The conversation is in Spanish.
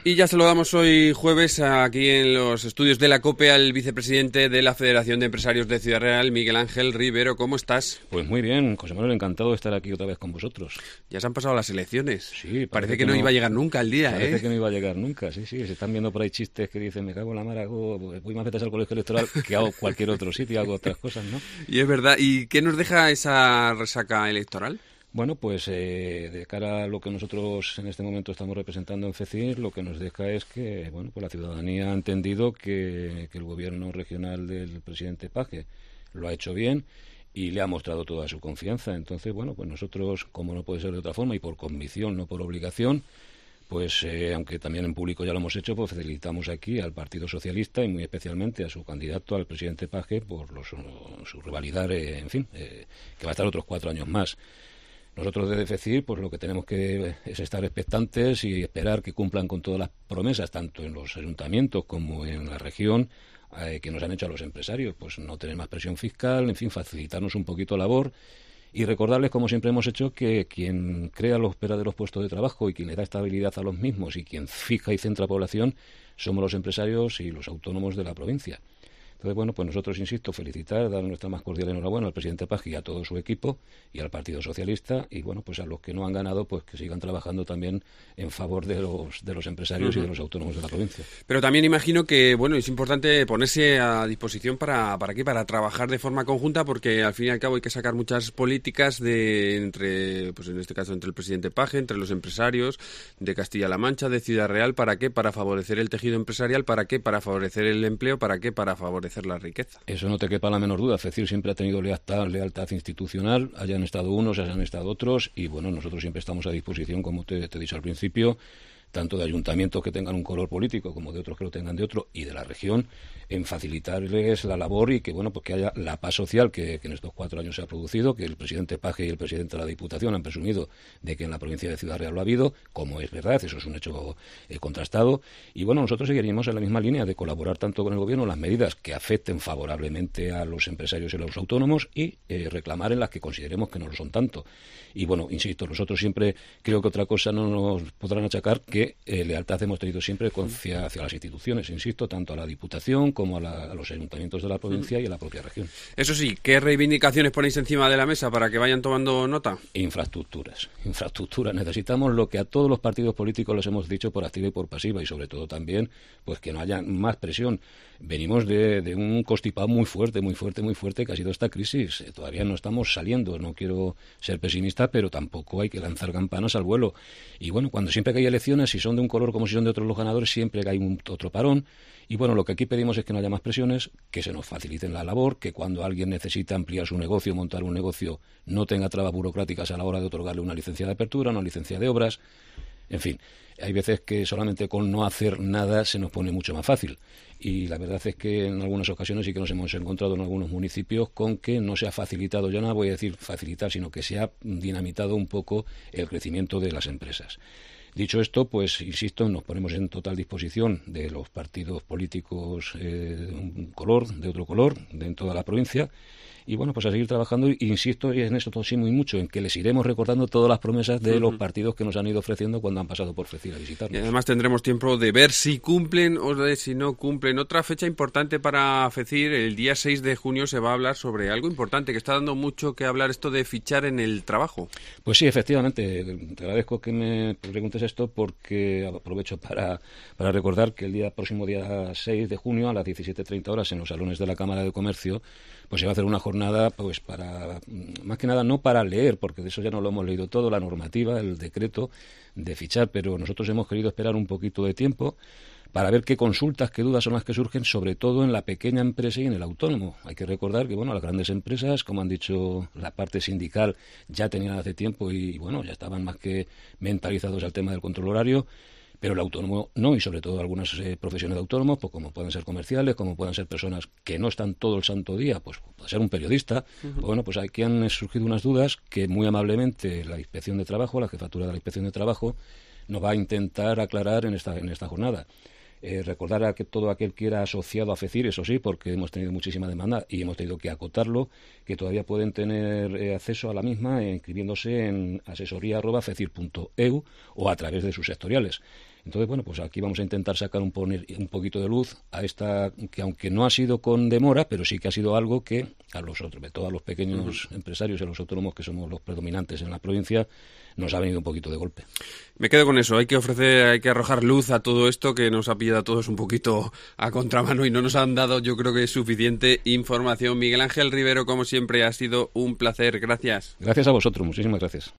Y ya saludamos hoy jueves aquí en los estudios de la COPE al vicepresidente de la Federación de Empresarios de Ciudad Real, Miguel Ángel Rivero. ¿Cómo estás? Pues muy bien, José Manuel, encantado de estar aquí otra vez con vosotros. Ya se han pasado las elecciones. Sí, parece que no iba a llegar nunca el día, Parece que no iba a llegar nunca, sí. Se están viendo por ahí chistes que dicen, me cago en la mar, voy más veces al colegio electoral que hago cualquier otro sitio, hago otras cosas, ¿no? Y es verdad. ¿Y qué nos deja esa resaca electoral? Bueno, pues de cara a lo que nosotros en este momento estamos representando en FECIR, lo que nos deja es que, bueno, pues la ciudadanía ha entendido que el gobierno regional del presidente Paje lo ha hecho bien y le ha mostrado toda su confianza. Entonces, bueno, pues nosotros, como no puede ser de otra forma y por convicción, no por obligación, pues aunque también en público ya lo hemos hecho, pues felicitamos aquí al Partido Socialista y muy especialmente a su candidato, al presidente Paje, por su revalidar, que va a estar otros 4 años más. Nosotros desde FECIR, pues lo que tenemos que es estar expectantes y esperar que cumplan con todas las promesas, tanto en los ayuntamientos como en la región, que nos han hecho a los empresarios, pues no tener más presión fiscal, en fin, facilitarnos un poquito la labor y recordarles, como siempre hemos hecho, que quien crea los verdaderos puestos de trabajo y quien le da estabilidad a los mismos y quien fija y centra población somos los empresarios y los autónomos de la provincia. Entonces, bueno, pues nosotros, insisto, felicitar, dar nuestra más cordial enhorabuena al presidente Paje y a todo su equipo y al Partido Socialista y, bueno, pues a los que no han ganado, pues que sigan trabajando también en favor de los empresarios y de los autónomos de la provincia. Pero también imagino que, bueno, es importante ponerse a disposición para trabajar de forma conjunta, porque al fin y al cabo hay que sacar muchas políticas entre, pues en este caso entre el presidente Paje, entre los empresarios de Castilla-La Mancha, de Ciudad Real. ¿Para qué? Para favorecer el tejido empresarial. ¿Para qué? Para favorecer el empleo. ¿Para qué? Para favorecer la riqueza. Eso no te quepa la menor duda. FECIR siempre ha tenido lealtad institucional, hayan estado unos, hayan estado otros, y bueno, nosotros siempre estamos a disposición, como te he dicho al principio, tanto de ayuntamientos que tengan un color político como de otros que lo tengan de otro, y de la región, en facilitarles la labor y que, bueno, pues que haya la paz social que en estos 4 años se ha producido, que el presidente Paje y el presidente de la Diputación han presumido de que en la provincia de Ciudad Real lo ha habido, como es verdad, eso es un hecho contrastado, y bueno, nosotros seguiríamos en la misma línea de colaborar tanto con el gobierno en las medidas que afecten favorablemente a los empresarios y a los autónomos y reclamar en las que consideremos que no lo son tanto. Y bueno, insisto, nosotros siempre creo que otra cosa no nos podrán achacar que lealtad hemos tenido siempre hacia las instituciones, insisto, tanto a la Diputación como a los ayuntamientos de la provincia y a la propia región. Eso sí, ¿qué reivindicaciones ponéis encima de la mesa para que vayan tomando nota? Infraestructuras. Necesitamos lo que a todos los partidos políticos les hemos dicho por activa y por pasiva, y sobre todo también pues que no haya más presión. Venimos de un constipado muy fuerte que ha sido esta crisis. Todavía no estamos saliendo, no quiero ser pesimista, pero tampoco hay que lanzar campanas al vuelo. Y bueno, siempre que hay elecciones, si son de un color como si son de otros los ganadores, siempre hay otro parón. Y bueno, lo que aquí pedimos es que no haya más presiones, que se nos faciliten la labor, que cuando alguien necesita ampliar su negocio, montar un negocio, no tenga trabas burocráticas a la hora de otorgarle una licencia de apertura, una licencia de obras. En fin, hay veces que solamente con no hacer nada se nos pone mucho más fácil. Y la verdad es que en algunas ocasiones sí que nos hemos encontrado en algunos municipios con que no se ha facilitado, ya no voy a decir facilitar, sino que se ha dinamitado un poco el crecimiento de las empresas. Dicho esto, pues insisto, nos ponemos en total disposición de los partidos políticos de otro color, en toda la provincia. Y bueno, pues a seguir trabajando, y insisto en esto sí muy mucho, en que les iremos recordando todas las promesas de los partidos que nos han ido ofreciendo cuando han pasado por FECIR a visitarnos. Y además tendremos tiempo de ver si cumplen o de si no cumplen. Otra fecha importante para FECIR, el día 6 de junio se va a hablar sobre algo importante que está dando mucho que hablar, esto de fichar en el trabajo. Pues sí, efectivamente, te agradezco que me preguntes esto, porque aprovecho para recordar que el próximo día 6 de junio a las 17:30 horas en los salones de la Cámara de Comercio pues se va a hacer una jornada, pues para, más que nada, no para leer, porque de eso ya no lo hemos leído todo, la normativa, el decreto de fichar, pero nosotros hemos querido esperar un poquito de tiempo para ver qué consultas, qué dudas son las que surgen, sobre todo en la pequeña empresa y en el autónomo. Hay que recordar que, bueno, las grandes empresas, como han dicho la parte sindical, ya tenían hace tiempo y, bueno, ya estaban más que mentalizados al tema del control horario, pero el autónomo no, y sobre todo algunas profesiones de autónomos, pues como pueden ser comerciales, como pueden ser personas que no están todo el santo día, pues puede ser un periodista. Bueno, pues aquí han surgido unas dudas que muy amablemente la Inspección de Trabajo, la jefatura de la Inspección de Trabajo, nos va a intentar aclarar en esta jornada. Recordar a que todo aquel que era asociado a FECIR, eso sí, porque hemos tenido muchísima demanda y hemos tenido que acotarlo, que todavía pueden tener acceso a la misma inscribiéndose en asesoría@fecir.eu o a través de sus sectoriales. Entonces, bueno, pues aquí vamos a intentar sacar un poquito de luz a esta, que aunque no ha sido con demora, pero sí que ha sido algo que a los otros, a todos los pequeños empresarios y a los autónomos, que somos los predominantes en la provincia, nos ha venido un poquito de golpe. Me quedo con eso, hay que arrojar luz a todo esto que nos ha pillado a todos un poquito a contramano y no nos han dado, yo creo que suficiente información. Miguel Ángel Rivero, como siempre, ha sido un placer, gracias. Gracias a vosotros, muchísimas gracias.